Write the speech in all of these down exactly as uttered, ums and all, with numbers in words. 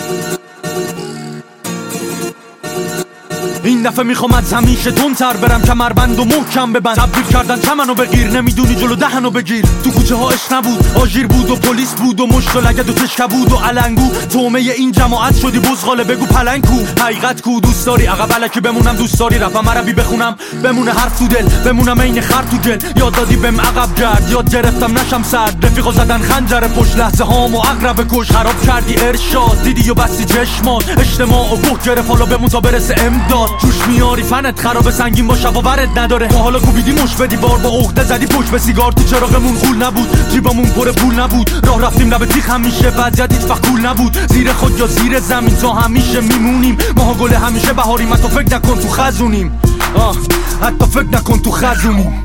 این دفعه میخوام از همیشه تندتر برم، کمربند و محکم ببند. تبدیل کردن چمنو بگیر، نمیدونی جلو دهنو بگیر. تو کوچه ها عشق نبود، آژیر بود و پلیس بود و مشت و لگد و تشکه بود و علنگو. تومه این جماعت شدی بزغاله، بگو پلنگ کو. حقیقت کو دوست داری عقب الکی بمونم، دوست داری رپم عربی بخونم بمونه حرف تو دل، بمونم عین خر تو گل. یاد دادی بهم عقب گرد، یاد گرفتم نشم سرد. رفیقا زدن خنجر پشت، لحظه هامو عقرب کش. خراب کردی ارشاد، دیدی و بستی چشمات. اجتماع و گوه گرفت، حالا بمون تا برسه امداد. جوش میاری فنت خراب سنگین باشه و ورد نداره. تا حالا کوبیدی مش بدی بار با عقده زدی پشت به سیگار. تو چراغمون غول نبود، جیبمون پر پول نبود. راه رفتیم لب تیغ همیشه، وضعیت هیچ وقت کول نبود. زیر خود یا زیر زمین تا همیشه میمونیم. ماها گل همیشه بهاریم، حتی فکر نکن تو خزونیم. آه حتی فکر نکن تو خزونیم.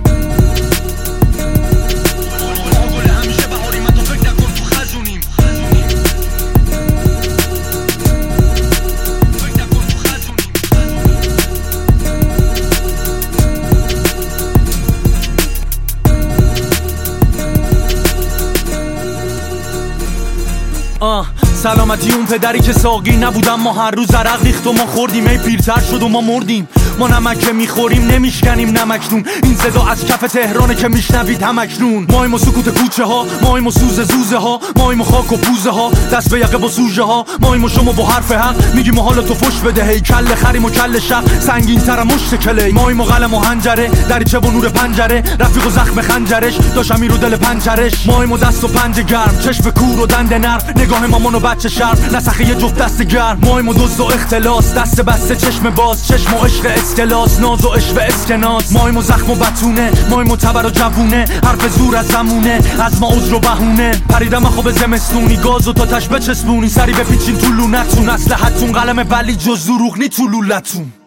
آه سلامتی اون پدری که ساقی نبودم، ما هر روز عرق ریخت و ما خوردیم. ای پیرتر شد و ما مردیم. ما نمک که میخوریم نمیشکنیم نمکنون. این صدا از کف تهرانه که میشنوید همکنون. مایم و سکوت کوچه ها، مایم و سوز زوزه ها، مایم و خاک و پوزه ها، دست به یقه با سوژه ها. مایم و شما با حرف حق میگیم و حالا تو فش بده. هی کل خریم و کل شق سنگین تر مشت کلی. مایم و قلم و حنجره، دریچه و نور پنجره. رفیق و زخم خنجرش داشت امیر و دل پنجرش. مایم و دست و پنجه گرم، چشم کور و دنده نرم. نگاه مامان و بچه شرم، نسخه یه جفت دست گرم. مایم و دزد و اختلاس، دست بسته چشم باز. چشم و عشق اسکلاس، ناز و عشق اسکناس. مایم و زخم و بتونه، مایم و تبر و جوونه. حرف زور از زمونه، از ما عذر و بهونه. پریدم خوب زمستونی، گاز و تا تش بچسبونی. سری بپیچین تو لونتون، اسلحتون قلم ولی جز دروغ نی تو لولتون.